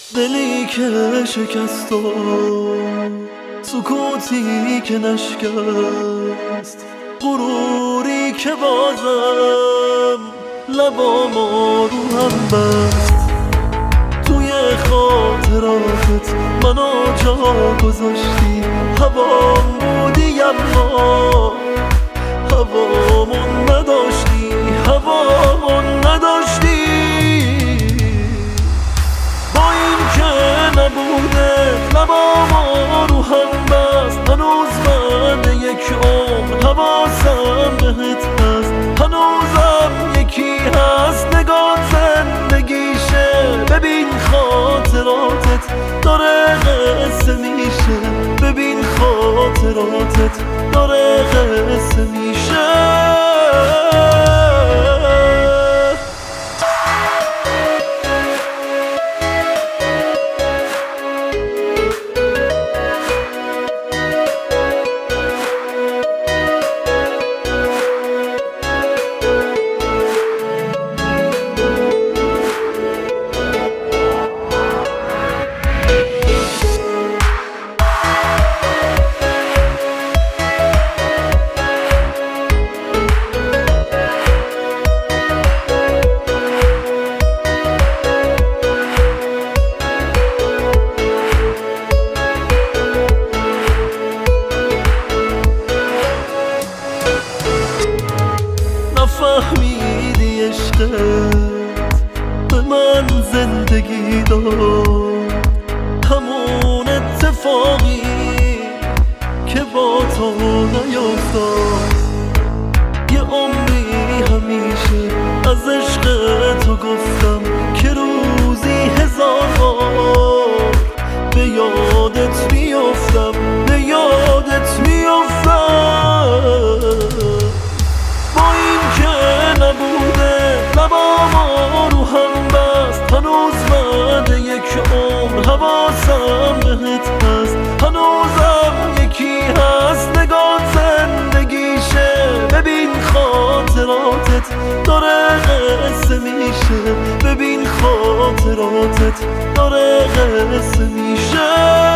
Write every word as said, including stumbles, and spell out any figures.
دلی که شکست و سکوتی که نشکست، غروری که بازم لبامو رو هم بست. توی خاطراتت منو جا گذاشتی، هوام بودی اما هوامون نداشتی، هوامون نداشتی. با این که نبوده لبامو رو هم بست، هنوز من یک عمر حواسم بهت هست، هنوزم یکی هست نگاه زندگیشه. ببین خاطراتت داره قصه میشه، ببین خاطراتت داره قصه میشه. نفهمیدی عشقت به من زندگی داد، همون اتفاقی که با تو نیفتاد. یه عمری همیشه از عشق تو گفتم که روزی هزار بار به یادت میافتم، به یادت میافتم. نبوده لبامو رو هم بست، هنوز بعد یک عمر حواسم بهت هست، هنوزم یکی هست نگاه زندگیشه. ببین خاطراتت داره قصه میشه، ببین خاطراتت داره قصه میشه.